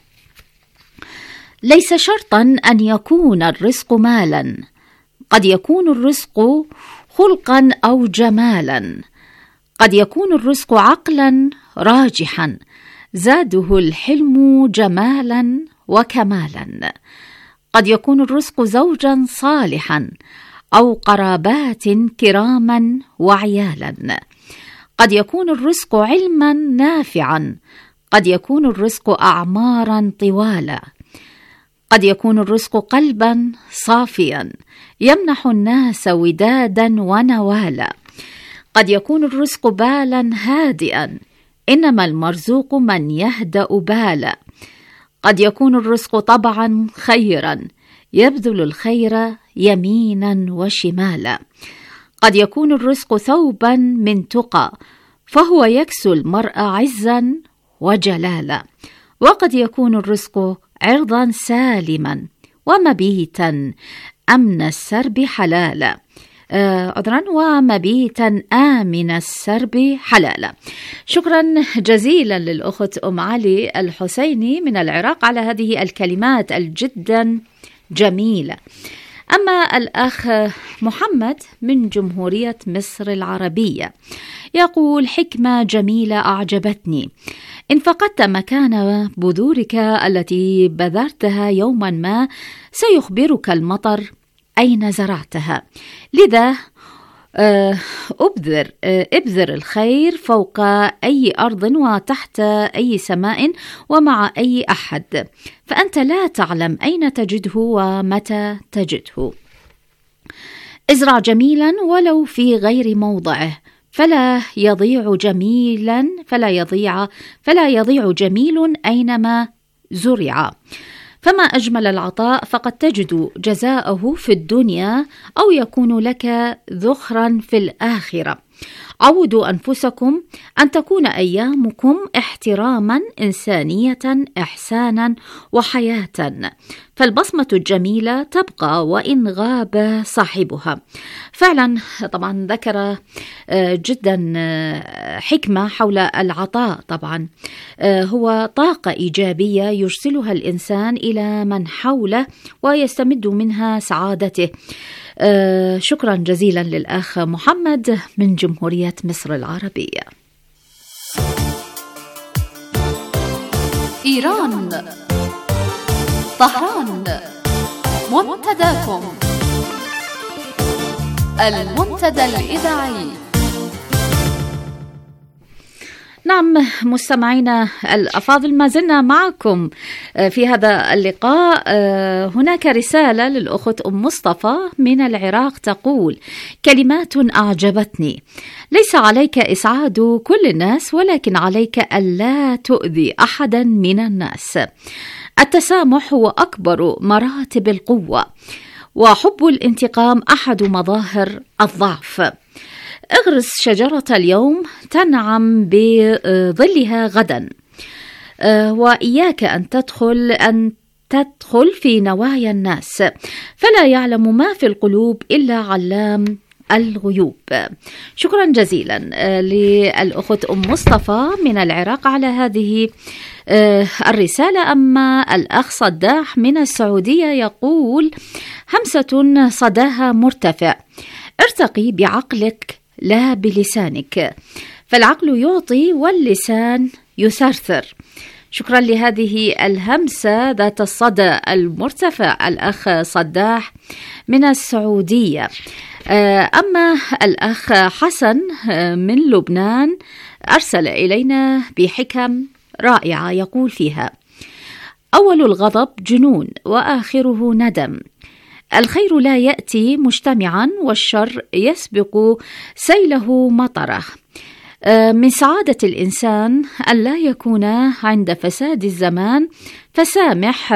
Speaker 8: ليس شرطا أن يكون الرزق مالا، قد يكون الرزق خلقا أو جمالا، قد يكون الرزق عقلا راجحا زاده الحلم جمالا وكمالا، قد يكون الرزق زوجا صالحا أو قرابات كراما وعيالا، قد يكون الرزق علما نافعا، قد يكون الرزق أعمارا طوالا، قد يكون الرزق قلبا صافيا يمنح الناس ودادا ونوالا، قد يكون الرزق بالا هادئا، إنما المرزوق من يهدأ بالا، قد يكون الرزق طبعا خيرا يبذل الخير يمينا وشمالا، قد يكون الرزق ثوبا من تقى فهو يكسو المرء عزا وجلالا، وقد يكون الرزق عرضا سالما ومبيتا أمن السرب حلالا، عذرا ومبيتا آمن السرب حلالا. شكرا جزيلا للأخت أم علي الحسيني من العراق على هذه الكلمات الجدا جميلة. أما الأخ محمد من جمهورية مصر العربية يقول: حكمة جميلة أعجبتني. إن فقدت مكان بذورك التي بذرتها يوما ما سيخبرك المطر أين زرعتها، لذا أبذر, أبذر الخير فوق أي أرض وتحت أي سماء ومع أي أحد، فأنت لا تعلم أين تجده ومتى تجده. ازرع جميلا ولو في غير موضعه، فلا يضيع جميلا فلا يضيع فلا يضيع جميل أينما زرع. فما أجمل العطاء فقد تجد جزاءه في الدنيا أو يكون لك ذخرا في الآخرة. عودوا أنفسكم أن تكون أيامكم احتراما، إنسانية، إحسانا وحياة، فالبصمة الجميلة تبقى وإن غاب صاحبها. فعلا طبعا ذكر جدا حكمة حول العطاء. طبعا هو طاقة إيجابية يرسلها الإنسان إلى من حوله ويستمد منها سعادته. آه شكرا جزيلا للأخ محمد من جمهورية مصر العربية.
Speaker 5: إيران طهران منتداكم المنتدى الإذاعي.
Speaker 8: نعم مستمعينا الأفاضل، ما زلنا معكم في هذا اللقاء. هناك رسالة للأخت أم مصطفى من العراق تقول: كلمات أعجبتني، ليس عليك إسعاد كل الناس ولكن عليك ألا تؤذي أحدا من الناس. التسامح هو أكبر مراتب القوة، وحب الانتقام أحد مظاهر الضعف. اغرس شجرة اليوم تنعم بظلها غدا، وإياك أن تدخل أن تدخل في نوايا الناس، فلا يعلم ما في القلوب إلا علام الغيوب. شكرا جزيلا للأخت أم مصطفى من العراق على هذه الرسالة. أما الأخ صداح من السعودية يقول: همسة صداها مرتفع، ارتقي بعقلك لا بلسانك، فالعقل يعطي واللسان يثرثر. شكرا لهذه الهمسة ذات الصدى المرتفع الأخ صداح من السعودية. أما الأخ حسن من لبنان أرسل إلينا بحكم رائعة يقول فيها: أول الغضب جنون وآخره ندم، الخير لا يأتي مجتمعا والشر يسبق سيله مطره. من سعادة الإنسان أن لا يكون عند فساد الزمان فسامح.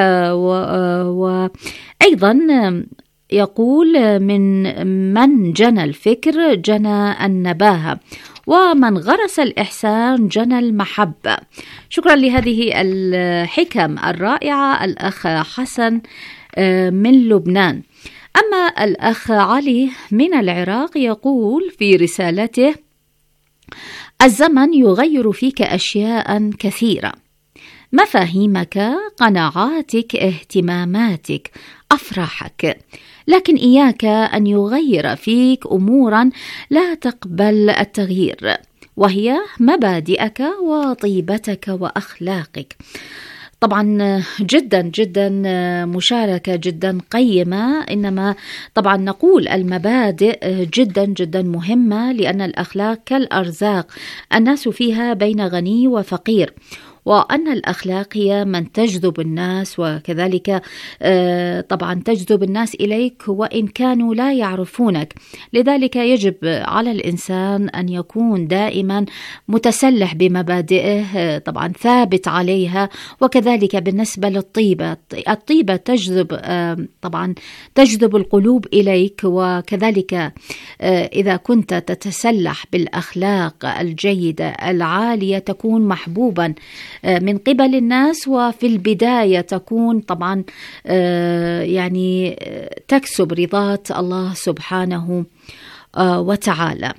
Speaker 8: وأيضا يقول: من من جنى الفكر جنى النباهة، ومن غرس الإحسان جنى المحبة. شكرا لهذه الحكم الرائعة الأخ حسن من لبنان. أما الأخ علي من العراق يقول في رسالته: الزمن يغير فيك أشياء كثيرة، مفاهيمك، قناعاتك، اهتماماتك، أفراحك، لكن إياك أن يغير فيك أمورا لا تقبل التغيير، وهي مبادئك وطيبتك وأخلاقك. طبعا جدا جدا مشاركة جدا قيمة. إنما طبعا نقول المبادئ جدا جدا مهمة، لأن الأخلاق كالأرزاق، الناس فيها بين غني وفقير، وأن الأخلاق هي من تجذب الناس، وكذلك طبعا تجذب الناس إليك وإن كانوا لا يعرفونك. لذلك يجب على الإنسان أن يكون دائما متسلح بمبادئه، طبعا ثابت عليها. وكذلك بالنسبة للطيبة، الطيبة تجذب طبعا تجذب القلوب إليك، وكذلك إذا كنت تتسلح بالأخلاق الجيدة العالية تكون محبوبا من قبل الناس، وفي البداية تكون طبعا يعني تكسب رضاة الله سبحانه وتعالى.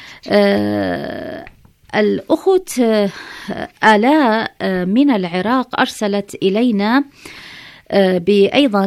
Speaker 8: الأخت آلاء من العراق أرسلت إلينا بأيضا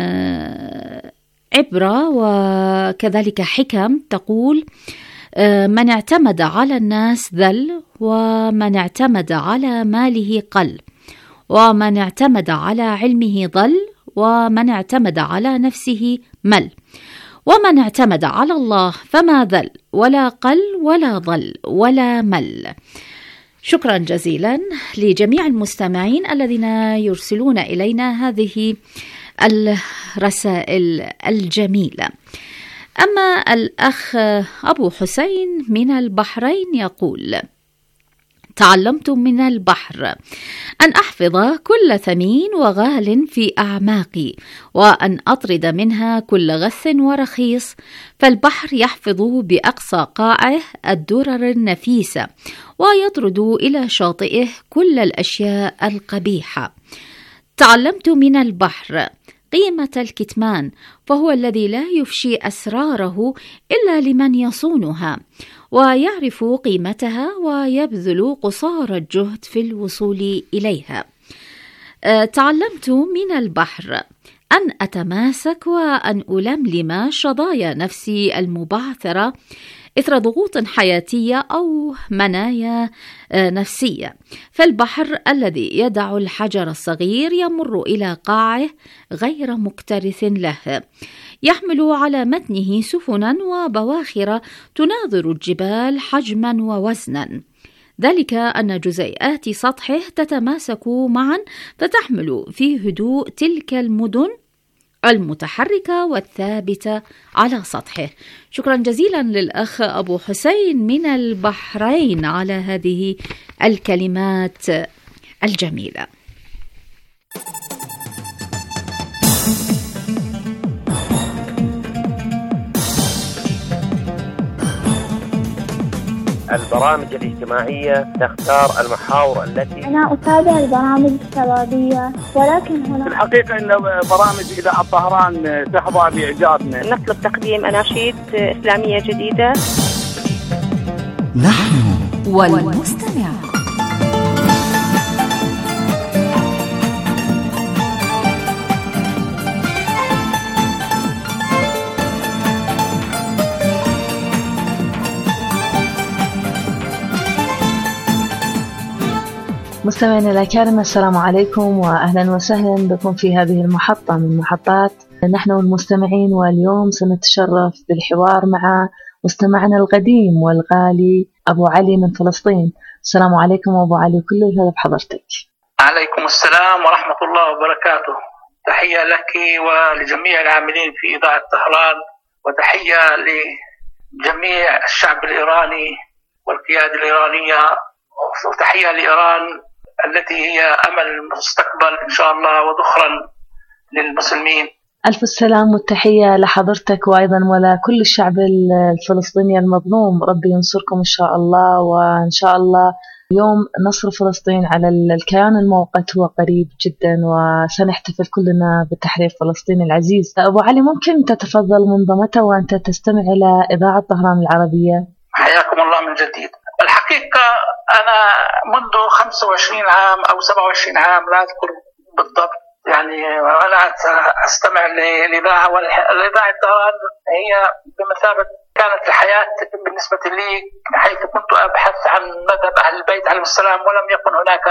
Speaker 8: عبرة وكذلك حكم تقول: من اعتمد على الناس ذل، ومن اعتمد على ماله قل، ومن اعتمد على علمه ضل، ومن اعتمد على نفسه مل، ومن اعتمد على الله فما ذل ولا قل ولا ضل ولا مل. شكرا جزيلا لجميع المستمعين الذين يرسلون إلينا هذه الرسائل الجميلة. أما الأخ أبو حسين من البحرين يقول: تعلمت من البحر أن أحفظ كل ثمين وغال في أعماقي، وأن أطرد منها كل غث ورخيص، فالبحر يحفظ بأقصى قاعه الدرر النفيسة، ويطرد إلى شاطئه كل الأشياء القبيحة. تعلمت من البحر قيمة الكتمان، فهو الذي لا يفشي أسراره إلا لمن يصونها، ويعرف قيمتها ويبذل قصارى الجهد في الوصول إليها. أه تعلمت من البحر أن أتماسك وأن ألملم شظايا نفسي المبعثرة إثر ضغوط حياتية أو منايا نفسية، فالبحر الذي يدع الحجر الصغير يمر إلى قاعه غير مكترث له، يحمل على متنه سفنا وبواخر تناظر الجبال حجما ووزنا. ذلك أن جزيئات سطحه تتماسك معا فتحمل في هدوء تلك المدن المتحركة والثابتة على سطحه. شكرا جزيلا للأخ أبو حسين من البحرين على هذه الكلمات الجميلة.
Speaker 13: البرامج الاجتماعية تختار المحاور التي
Speaker 14: أنا أتابع البرامج الشبابية، ولكن هنا
Speaker 15: في الحقيقة أن برامج إذاعة الطهران تحظى بإعجابنا.
Speaker 16: نطلب تقديم أناشيد إسلامية جديدة.
Speaker 1: نحن
Speaker 5: والمستمع.
Speaker 12: مستمعينا الأكارم، السلام عليكم وأهلا وسهلا بكم في هذه المحطة من محطات نحن والمستمعين. واليوم سنتشرف بالحوار مع مستمعنا القديم والغالي أبو علي من فلسطين. السلام عليكم أبو علي، كل هذا بحضرتك.
Speaker 17: عليكم السلام ورحمة الله وبركاته. تحية لك ولجميع العاملين في إذاعة طهران، وتحية لجميع الشعب الإيراني والقيادة الإيرانية، وتحية لإيران التي هي أمل المستقبل إن شاء الله وذخرا للمسلمين.
Speaker 12: ألف السلام والتحية لحضرتك وأيضا ولكل الشعب الفلسطيني المظلوم. ربي ينصركم إن شاء الله، وإن شاء الله يوم نصر فلسطين على الكيان المؤقت هو قريب جدا، وسنحتفل كلنا بتحرير فلسطين العزيز. أبو علي، ممكن تتفضل منضمته وأنت تستمع إلى إذاعة طهران العربية؟
Speaker 17: حياكم الله من جديد. الحقيقة أنا منذ خمسة وعشرين عام أو سبعة وعشرين عام لا أذكر بالضبط، يعني أنا أستمع للإذاعة، والإذاعة طهران هي بمثابة كانت الحياة بالنسبة لي، حيث كنت أبحث عن مذهب أهل البيت عليهم السلام، ولم يكن هناك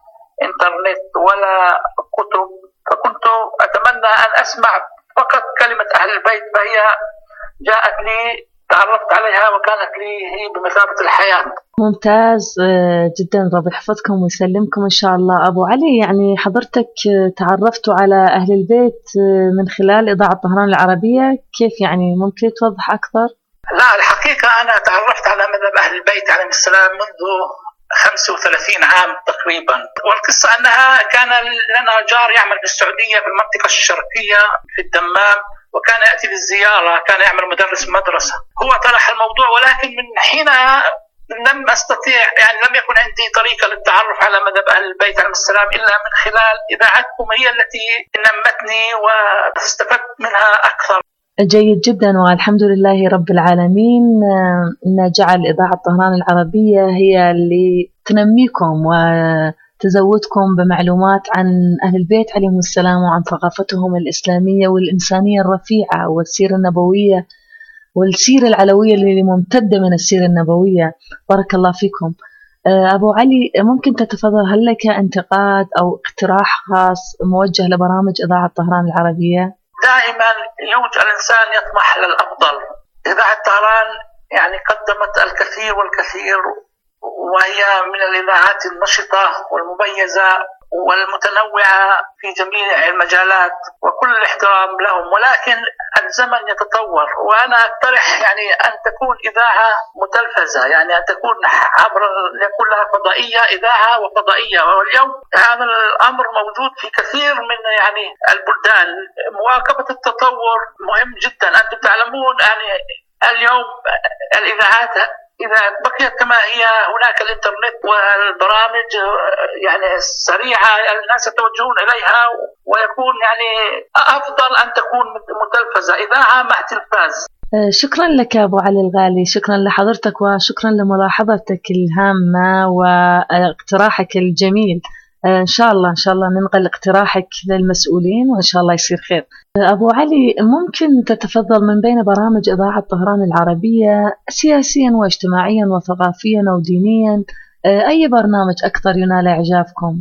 Speaker 17: إنترنت ولا كتب، فكنت أتمنى أن أسمع فقط كلمة أهل البيت، فهي جاءت لي، تعرفت عليها وكانت لي هي بمثابة الحياة.
Speaker 12: ممتاز جدا، رب يحفظكم ويسلمكم إن شاء الله. أبو علي، يعني حضرتك تعرفتوا على أهل البيت من خلال إذاعة طهران العربية، كيف يعني؟ ممكن توضح أكثر؟
Speaker 17: لا، الحقيقة أنا تعرفت على مذهب أهل البيت عليهم السلام منذ خمسة وثلاثين عام تقريبا، والقصة أنها كان لنا جار يعمل في السعودية في المنطقة الشرقية في الدمام، وكان يأتي للزيارة، كان يعمل مدرس مدرسة. هو طرح الموضوع، ولكن من حينها لم أستطيع، يعني لم يكن عندي طريقة للتعرف على مذهب أهل البيت عليهم السلام إلا من خلال إذاعتكم، هي التي نمتني واستفدت منها أكثر.
Speaker 12: جيد جدا، والحمد لله رب العالمين إن جعل إذاعة طهران العربية هي اللي تنميكم وتزودكم بمعلومات عن أهل البيت عليهم السلام، وعن ثقافتهم الإسلامية والإنسانية الرفيعة والسيرة النبوية والسيرة العلوية اللي ممتدة من السيرة النبوية. بارك الله فيكم. أبو علي، ممكن تتفضل، هل لك انتقاد أو اقتراح خاص موجه لبرامج إذاعة طهران العربية؟
Speaker 17: دائما يوجد الإنسان يطمح للأفضل. إذاعة طهران يعني قدمت الكثير والكثير، وهي من الإذاعات النشطة والمميزة والمتنوعة في جميع المجالات، وكل الاحترام لهم، ولكن الزمن يتطور، وأنا أقترح يعني أن تكون إذاعة متلفزة، يعني أن تكون عبر يكون لها فضائية، إذاعة وفضائية. واليوم هذا الأمر موجود في كثير من يعني البلدان. مواكبة التطور مهم جدا. أنتم تعلمون يعني اليوم الإذاعات إذا بقيت كما هي، هناك الإنترنت والبرامج يعني سريعة، الناس يتوجهون إليها، ويكون يعني أفضل أن تكون متلفزة، إذاعة مع تلفاز.
Speaker 12: شكرا لك أبو علي الغالي، شكرا لحضرتك، وشكرا لملاحظتك الهامة واقتراحك الجميل. إن شاء الله إن شاء الله ننقل اقتراحك للمسؤولين، وإن شاء الله يصير خير. أبو علي، ممكن تتفضل من بين برامج إذاعة طهران العربية سياسيا واجتماعيا وثقافيا ودينيا، أي برنامج أكثر ينال إعجابكم؟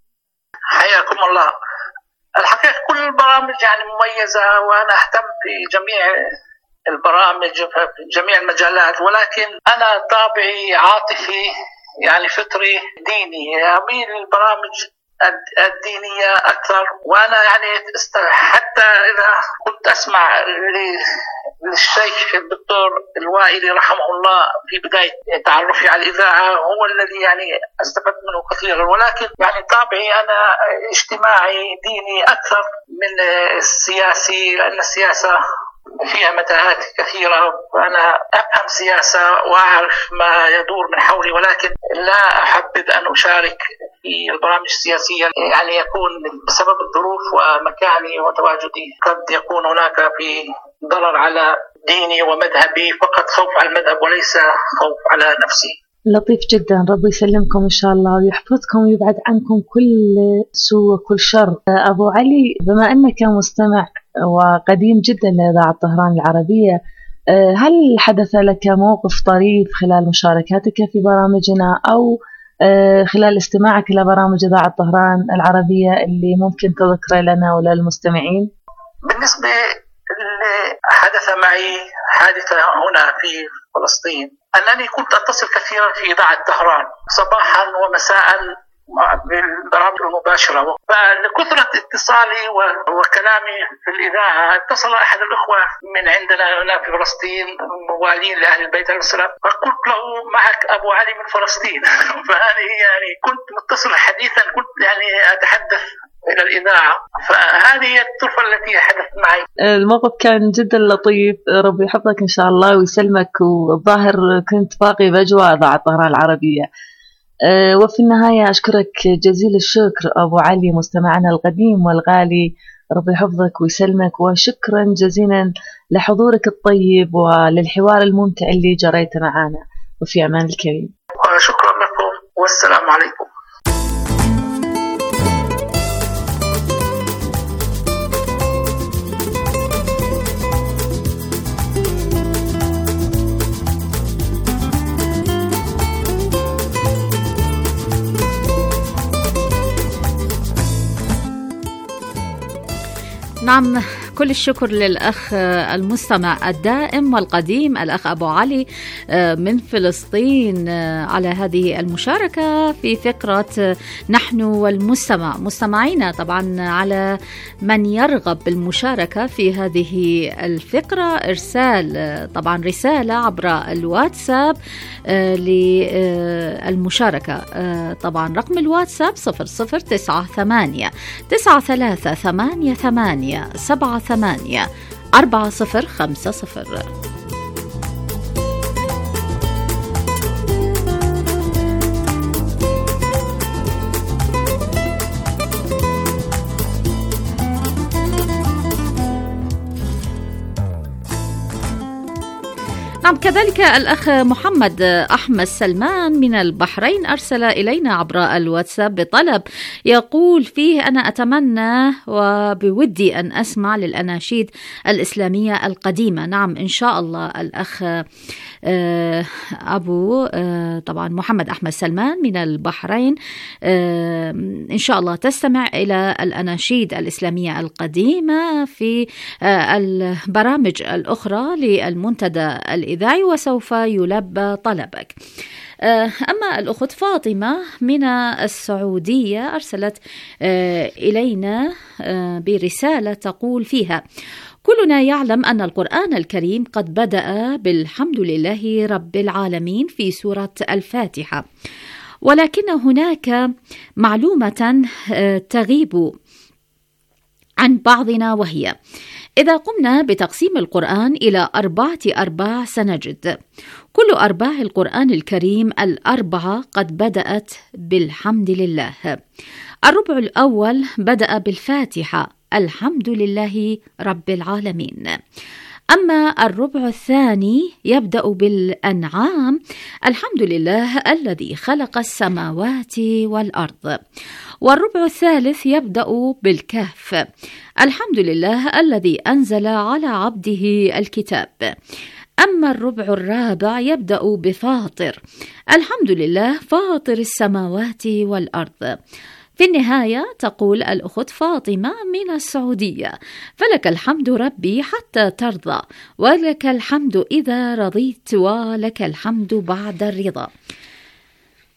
Speaker 17: حياكم الله. الحقيقة كل البرامج يعني مميزة، وأنا أهتم في جميع البرامج في جميع المجالات، ولكن أنا طابعي عاطفي، يعني فطري ديني، أميل للبرامج الدينية أكثر. وأنا يعني حتى إذا كنت أسمع للشيخ الدكتور الوائلي رحمه الله في بداية تعرفي على الإذاعة، هو الذي يعني استفدت منه كثيرا، ولكن يعني طابعي أنا اجتماعي ديني أكثر من السياسي، لأن السياسة فيها متاهات كثيرة، وأنا أفهم سياسة وأعرف ما يدور من حولي، ولكن لا أحبذ أن أشارك في البرامج السياسية، يعني يكون بسبب الظروف ومكاني وتواجدي قد يكون هناك في ضرر على ديني ومذهبي، فقط خوف على المذهب وليس خوف على نفسي.
Speaker 12: لطيف جدا، ربي يسلمكم إن شاء الله ويحفظكم ويبعد عنكم كل سوء وكل شر. أبو علي، بما أنك مستمع وقديم جدا لإذاعة طهران العربية، هل حدث لك موقف طريف خلال مشاركاتك في برامجنا أو خلال استماعك إلى برامج إذاعة طهران العربية اللي ممكن تذكره لنا وللمستمعين؟
Speaker 17: بالنسبة حدث معي حادثة هنا في فلسطين، أنني كنت أتصل كثيرا في إذاعة طهران صباحا ومساء بالبرامج المباشرة، فلكثرة اتصالي وكلامي في الإذاعة اتصل أحد الأخوة من عندنا هنا في فلسطين موالين لأهل البيت عليه السلام، فقلت له معك أبو علي من فلسطين. فهذه يعني كنت متصل حديثا، كنت يعني أتحدث إلى الإذاعة، فهذه الطرفة التي حدثت معي.
Speaker 12: الموقف كان جدا لطيف، ربي يحفظك إن شاء الله ويسلمك، والظاهر كنت باقي بأجواء إذاعة طهران العربية. وفي النهاية أشكرك جزيل الشكر أبو علي مستمعنا القديم والغالي، ربي يحفظك ويسلمك، وشكرا جزيلا لحضورك الطيب وللحوار الممتع اللي جريت معنا، وفي أمان الكريم.
Speaker 17: شكرا لكم والسلام عليكم.
Speaker 8: نعم، كل الشكر للأخ المستمع الدائم والقديم الأخ أبو علي من فلسطين على هذه المشاركة في فقرة نحن والمستمع. مستمعينا طبعا على من يرغب بالمشاركة في هذه الفقرة إرسال طبعا رسالة عبر الواتساب للمشاركة. طبعا رقم الواتساب صفر صفر تسعة ثمانية تسعة ثلاثة ثمانية ثمانية سبعة ثمانية أربعة صفر خمسة صفر. نعم، كذلك الأخ محمد أحمد سلمان من البحرين أرسل إلينا عبر الواتساب بطلب يقول فيه: أنا أتمنى وبودي أن أسمع للأناشيد الإسلامية القديمة. نعم إن شاء الله الأخ أبو طبعا محمد أحمد سلمان من البحرين إن شاء الله تستمع إلى الأناشيد الإسلامية القديمة في البرامج الأخرى للمنتدى الإذاعي وسوف يلبى طلبك. أما الأخت فاطمة من السعودية أرسلت إلينا برسالة تقول فيها: كلنا يعلم أن القرآن الكريم قد بدأ بالحمد لله رب العالمين في سورة الفاتحة، ولكن هناك معلومة تغيب عن بعضنا، وهي إذا قمنا بتقسيم القرآن إلى أربعة أرباع سنجد كل أرباع القرآن الكريم الأربعة قد بدأت بالحمد لله. الربع الأول بدأ بالفاتحة الحمد لله رب العالمين، أما الربع الثاني يبدأ بالأنعام الحمد لله الذي خلق السماوات والأرض، والربع الثالث يبدأ بالكهف الحمد لله الذي أنزل على عبده الكتاب، أما الربع الرابع يبدأ بفاطر الحمد لله فاطر السماوات والأرض. في النهاية تقول الأخت فاطمة من السعودية: فلك الحمد ربي حتى ترضى، ولك الحمد إذا رضيت، ولك الحمد بعد الرضا.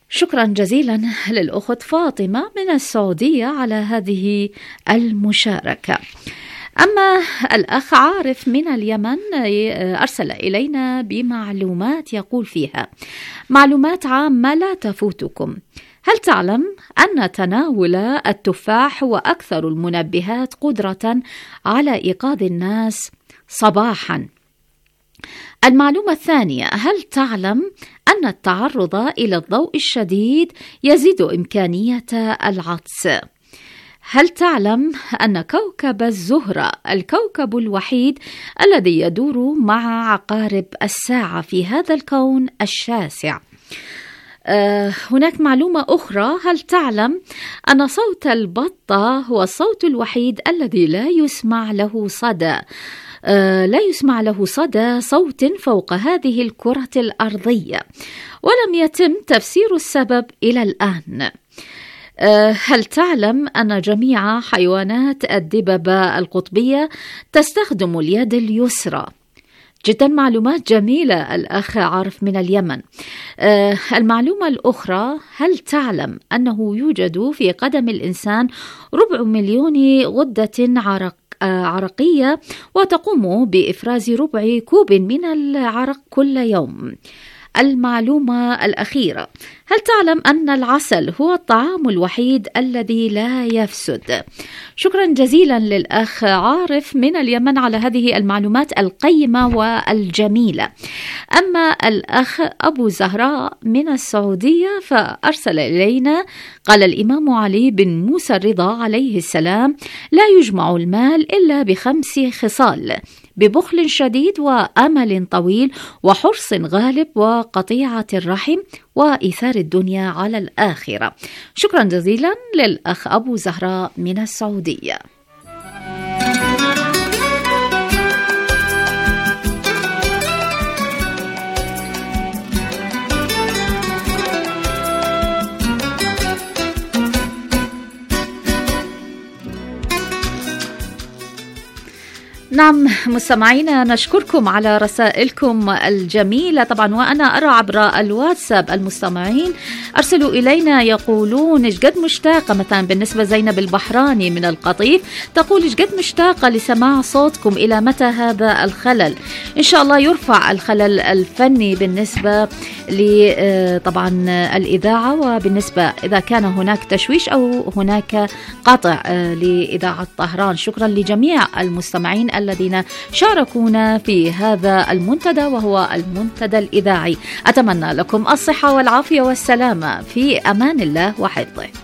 Speaker 8: شكرا جزيلا للأخت فاطمة من السعودية على هذه المشاركة. أما الأخ عارف من اليمن أرسل إلينا بمعلومات يقول فيها: معلومات عامة لا تفوتكم. هل تعلم أن تناول التفاح هو أكثر المنبهات قدرة على إيقاظ الناس صباحا؟ المعلومة الثانية: هل تعلم أن التعرض إلى الضوء الشديد يزيد إمكانية العطس؟ هل تعلم أن كوكب الزهرة الكوكب الوحيد الذي يدور مع عقارب الساعة في هذا الكون الشاسع؟ أه هناك معلومة أخرى: هل تعلم أن صوت البطة هو الصوت الوحيد الذي لا يسمع له صدى؟ أه لا يسمع له صدى صوت فوق هذه الكرة الأرضية، ولم يتم تفسير السبب إلى الآن. هل تعلم أن جميع حيوانات الدببة القطبية تستخدم اليد اليسرى؟ جدا معلومات جميلة الأخ عارف من اليمن. المعلومة الأخرى: هل تعلم أنه يوجد في قدم الإنسان ربع مليون غدة عرق عرقية وتقوم بإفراز ربع كوب من العرق كل يوم؟ المعلومة الأخيرة: هل تعلم أن العسل هو الطعام الوحيد الذي لا يفسد؟ شكرا جزيلا للأخ عارف من اليمن على هذه المعلومات القيمة والجميلة. أما الأخ أبو زهراء من السعودية فأرسل إلينا قال: الإمام علي بن موسى الرضا عليه السلام: لا يجمع المال إلا بخمس خصال: ببخل شديد، وأمل طويل، وحرص غالب، وقطيعة الرحم، وإيثار الدنيا على الآخرة. شكرا جزيلا للأخ أبو زهراء من السعودية. نعم مستمعينا، نشكركم على رسائلكم الجميلة طبعا، وأنا أرى عبر الواتساب المستمعين أرسلوا إلينا يقولون جد مشتاقة. مثلا بالنسبة زينب البحراني من القطيف تقول: جد مشتاقة لسماع صوتكم، إلى متى هذا الخلل؟ إن شاء الله يرفع الخلل الفني بالنسبة ل طبعا الإذاعة، وبالنسبة إذا كان هناك تشويش أو هناك قطع لإذاعة طهران. شكرا لجميع المستمعين الذين شاركونا في هذا المنتدى وهو المنتدى الإذاعي. أتمنى لكم الصحة والعافية والسلامة، في أمان الله وحفظه.